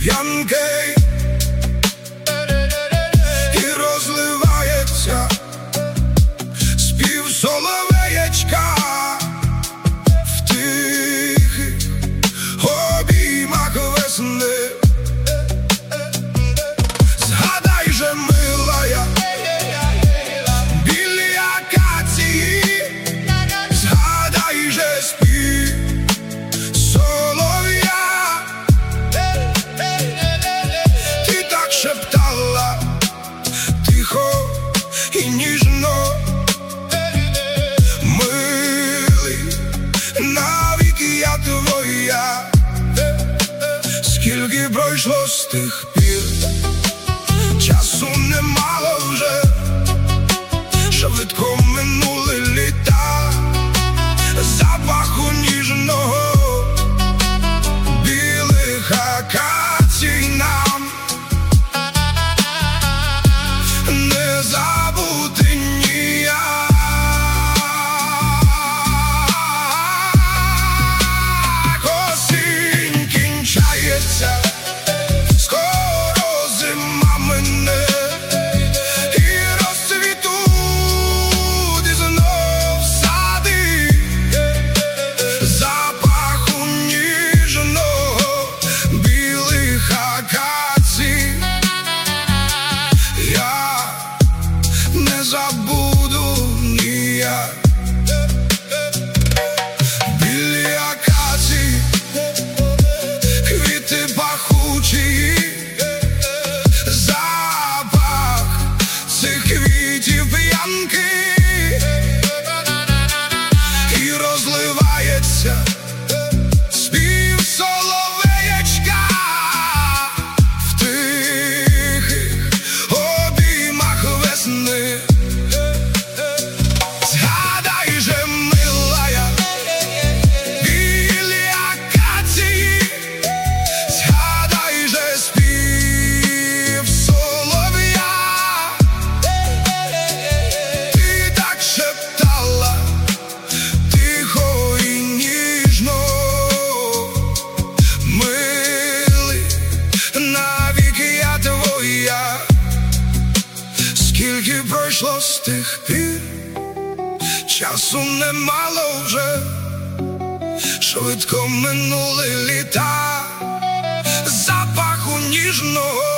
п'янки, і розливається спів соловеєчка в тихих обіймах весни. Згадай же, милая, білі акації, згадай же спів солов'я. Ти так шептала тихо і ніжно: милий, навіки я твоя. Скільки пройшло з тих пір, часу немало вже, швидко минули літа, запаху ніжного білих акацій нам не забути ніяк. Осінь кінчається, скоро зима мине, і розцвітуть знов сади, запаху ніжного білих акацій я не забуду ніяк. Білі акації, квіти пахучі, запах цих квітів п'янки, і розливається спів соловеєчка в тихих обіймах весни. Згадай же, милая, білі акації, згадай же спів солов'я. Ти так шептала тихо і ніжно: милий, навіки я твоя. Скільки пройшло з тих пір, часу немало вже, швидко минули літа, запаху ніжного